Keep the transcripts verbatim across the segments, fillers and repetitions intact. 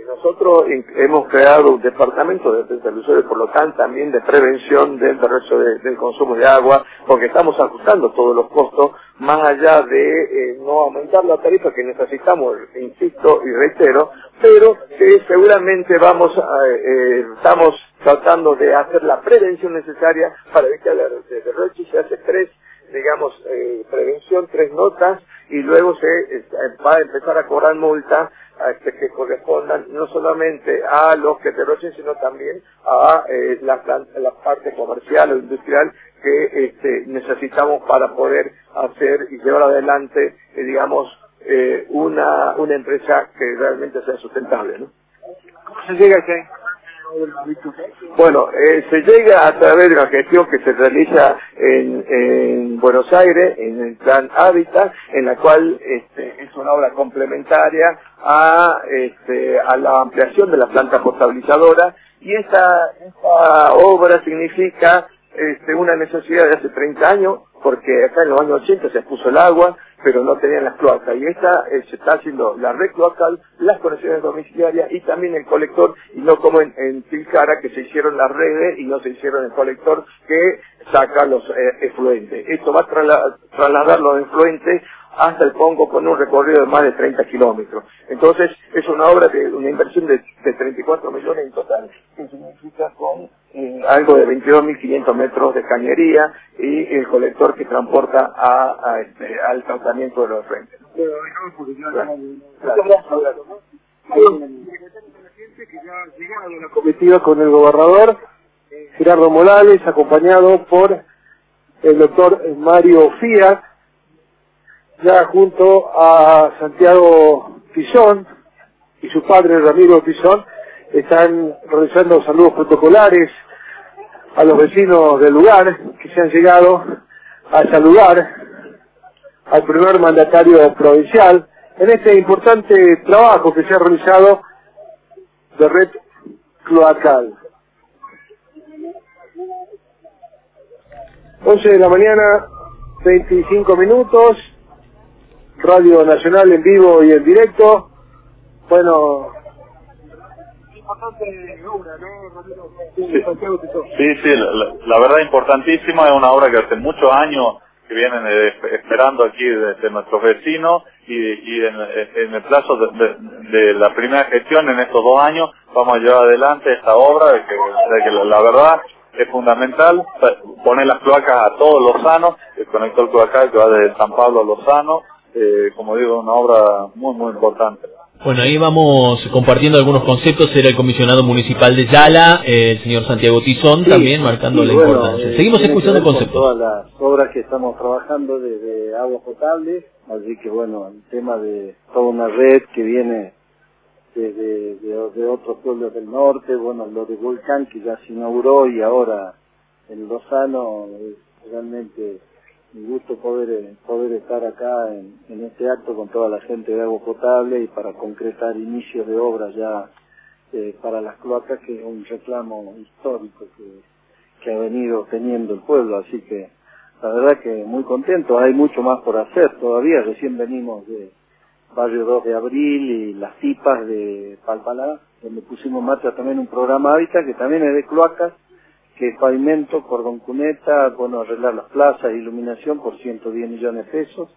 nosotros hemos creado un departamento de defensa del usuario, por lo tanto también de prevención del derroche de, del consumo de agua, porque estamos ajustando todos los costos, más allá de eh, no aumentar la tarifa que necesitamos, insisto y reitero, pero que seguramente vamos a, eh, estamos tratando de hacer la prevención necesaria para evitar el derroche. Se hace tres, digamos, eh, prevención, tres notas, y luego se eh, va a empezar a cobrar multas este, que correspondan no solamente a los que derrochen, sino también a eh, la, la parte comercial o industrial que este, necesitamos para poder hacer y llevar adelante, eh, digamos, eh, una una empresa que realmente sea sustentable, ¿no? ¿Cómo se llega aquí? Bueno, eh, se llega a través de una gestión que se realiza en, en Buenos Aires, en el Plan Hábitat, en la cual este, es una obra complementaria a, este, a la ampliación de la planta potabilizadora, y esta, esta obra significa este, una necesidad de hace treinta años, porque acá en los años ochenta se puso el agua, pero no tenían las cloacas, y esta eh, se está haciendo la red cloacal, las conexiones domiciliarias y también el colector, y no como en, en Tilcara, que se hicieron las redes y no se hicieron el colector que saca los eh, efluentes. Esto va a trasla trasladar los efluentes hasta el Congo con un recorrido de más de treinta kilómetros. Entonces, es una obra de una inversión de, de treinta y cuatro millones en total, que significa con eh, algo de veintidós mil quinientos metros de cañería y el colector que transporta a, a este, al tratamiento de los efluentes. Bueno, dejamos porque ya Claro. Muchas gracias. Que ya ha llegado la comitiva con el gobernador Gerardo Morales, acompañado por el doctor Mario Fía, ya junto a Santiago Tizón y su padre Ramiro Tizón, están realizando saludos protocolares a los vecinos del lugar que se han llegado a saludar al primer mandatario provincial en este importante trabajo que se ha realizado de red cloacal. once de la mañana, veinticinco minutos, Radio Nacional en vivo y en directo. Bueno, importante obra, ¿no, Ramiro? Sí, Santiago Tizón. Sí, sí, la, la verdad importantísima, es una obra que hace muchos años que vienen eh, esperando aquí de, de nuestros vecinos, y, y en, en el plazo de, de, de la primera gestión en estos dos años vamos a llevar adelante esta obra de que, de que la, la verdad es fundamental poner las cloacas a todos Lozano, el conector cloacal que va desde San Pablo a Lozano, eh, como digo, una obra muy muy importante. Bueno, ahí vamos compartiendo algunos conceptos. Era el comisionado municipal de Yala, eh, el señor Santiago Tizón, sí, también marcando sí, la bueno, importancia. Eh, Seguimos escuchando conceptos. Todas las obras que estamos trabajando de, de agua potable, así que bueno, el tema de toda una red que viene de, de, de, de otros pueblos del norte, bueno, lo de Volcán que ya se inauguró, y ahora en Lozano, es realmente mi gusto poder poder estar acá en, en este acto con toda la gente de agua potable y para concretar inicios de obras ya eh, para las cloacas, que es un reclamo histórico que, que ha venido teniendo el pueblo, así que la verdad que muy contento. Hay mucho más por hacer todavía. Recién venimos de Barrio dos de Abril y las Tipas de Palpalá, donde pusimos en marcha también un programa Hábitat que también es de cloacas, que es pavimento, cordón cuneta, bueno, arreglar las plazas, iluminación por ciento diez millones de pesos.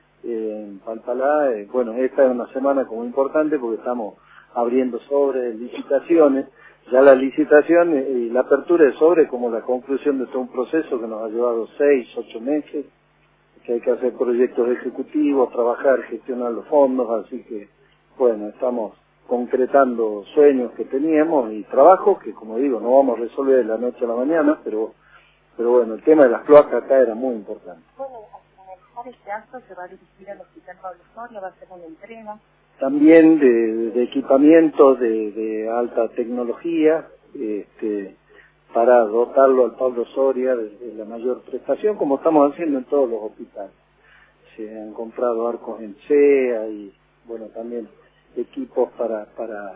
Eh, en Palpalá, eh, bueno, esta es una semana como importante porque estamos abriendo sobre licitaciones. Ya la licitación y la apertura de sobre como la conclusión de todo un proceso que nos ha llevado seis, ocho meses, que hay que hacer proyectos ejecutivos, trabajar, gestionar los fondos, así que, bueno, estamos concretando sueños que teníamos y trabajos que, como digo, no vamos a resolver de la noche a la mañana, pero pero bueno, el tema de las cloacas acá era muy importante. Bueno, al finalizar este acto se va a dirigir al Hospital Pablo Soria, va a ser una entrega. También de, de equipamiento de, de alta tecnología, este, para dotarlo al Pablo Soria de, de la mayor prestación, como estamos haciendo en todos los hospitales. Se han comprado arcos en C E A y, bueno, también equipos para para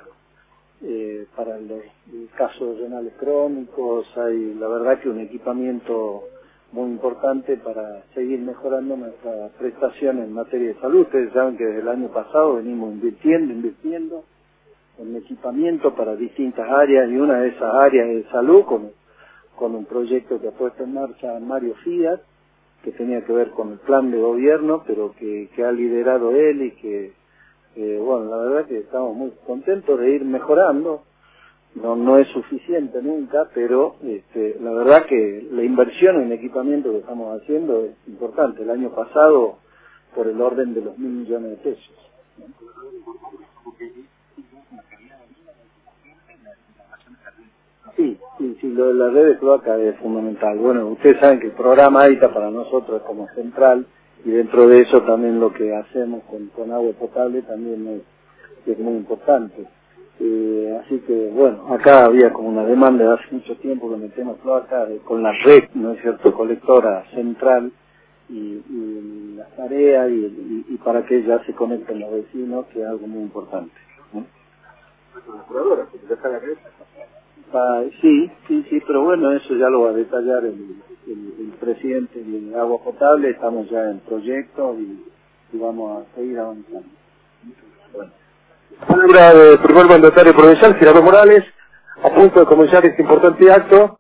eh, para los casos renales crónicos. Hay, la verdad, que un equipamiento muy importante para seguir mejorando nuestra prestación en materia de salud. Ustedes saben que desde el año pasado venimos invirtiendo, invirtiendo en equipos equipamiento para distintas áreas, y una de esas áreas es salud, con, con un proyecto que ha puesto en marcha Mario Fiat, que tenía que ver con el plan de gobierno, pero que, que ha liderado él y que, eh, bueno, la verdad que estamos muy contentos de ir mejorando. No, no es suficiente nunca, pero este, la verdad que la inversión en equipamiento que estamos haciendo es importante. El año pasado, por el orden de los mil millones de pesos. Sí, sí, sí, lo de la red de cloaca es fundamental. Bueno, ustedes saben que el programa Hábitat para nosotros es como central, y dentro de eso también lo que hacemos con, con agua potable también es, es muy importante. Eh, así que, bueno, acá había como una demanda de hace mucho tiempo con el tema cloaca, eh, con la red, ¿no es cierto?, colectora central, y, y las tareas, y, y, y para que ya se conecten los vecinos, que es algo muy importante, ¿no? Ah, sí, sí, sí, pero bueno, eso ya lo va a detallar el, el, el presidente de Agua Potable. Estamos ya en proyecto y, y vamos a seguir avanzando. Bueno. Palabra del primer mandatario provincial, Gerardo Morales, a punto de comenzar este importante acto.